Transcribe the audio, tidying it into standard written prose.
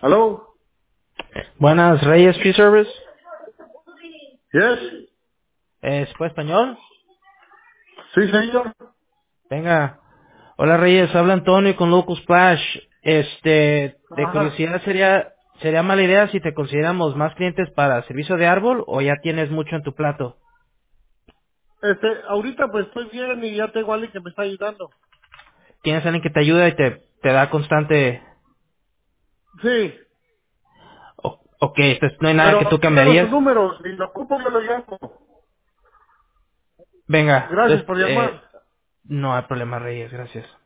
Hello? Buenas, Reyes Tree Service. Yes? ¿Fue español? Sí, señor. Venga. Hola, Reyes. Habla Antonio con Local Splash. De Ajá. curiosidad, ¿sería mala idea si te consideramos más clientes para servicio de árbol o ya tienes mucho en tu plato? Ahorita pues estoy bien y ya tengo a alguien que me está ayudando. ¿Tienes alguien que te ayuda y te da constante? Sí. Ok, entonces no hay nada que Pero tú díganos su cambiarías. número. Si lo ocupo, yo lo llamo. Venga, Gracias entonces, por llamar. no hay problema, Reyes. Gracias.